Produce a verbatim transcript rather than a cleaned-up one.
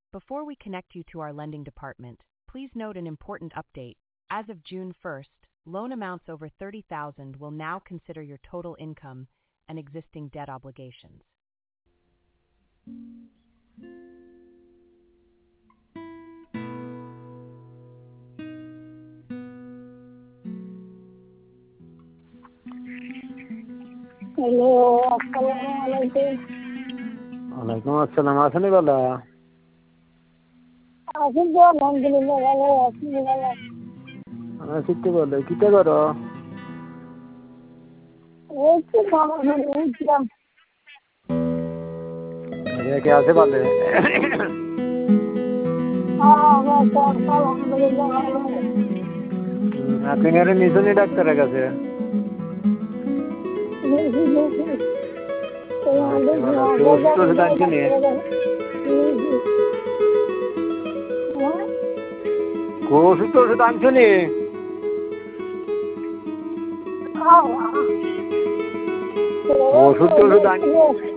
Before we connect you to our lending department, please note an important update. As of June first, loan amounts over thirty thousand will now consider your total income and existing debt obligations. Hello, আসসালামু আলাইকুম। ওয়ালাইকুম আসসালাম। আছেন বলা? আছেন তো? আলহামদুলিল্লাহ ভালো আছি। ভালো আছি তো বলে কিটা করো? ওই তো খাওয়া দাওয়া করছিলাম। কে আছে বলে? আলহামদুলিল্লাহ ভালো। আপনি আরে নিছনি ডাক্তারের কাছে? ওষুধ টষুধ আনছেন? ওষুধ টষুধ আনছেন? ওষুধ টষুধ আন